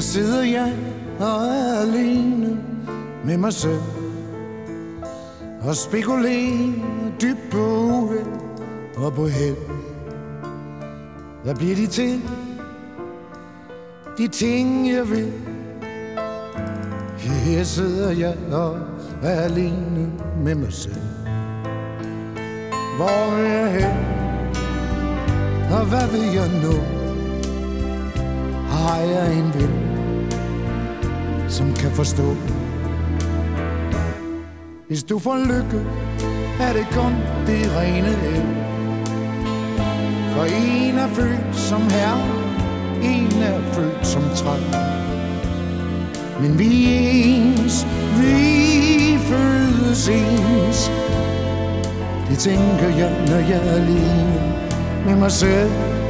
sidder jeg og er alene med mig selv og spekulerer dybt på uheld og på held. Hvad bliver de til? De ting jeg vil. Her sidder jeg og er alene med mig selv. Hvor vil jeg hen? Og hvad vil jeg nå? Har jeg en ven, som kan forstå? Hvis du får lykke, er det kun det rene el. For en er født som herre, en er født som træl. Men vi er ens, vi føles ens. Det tænker jeg, når jeg er alene med mig selv.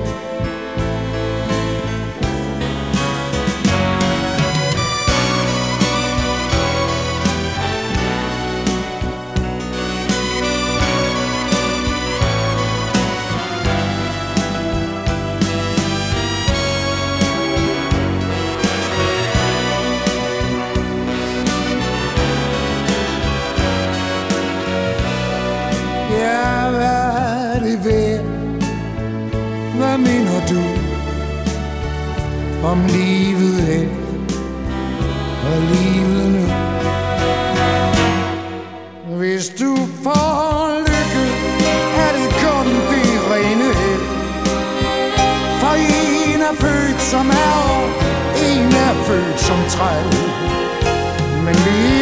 Hvad mener du om livet her og livet nu? Hvis du får lykke, er det kun det rene held. For en er født som er, en er født som træl. Men vi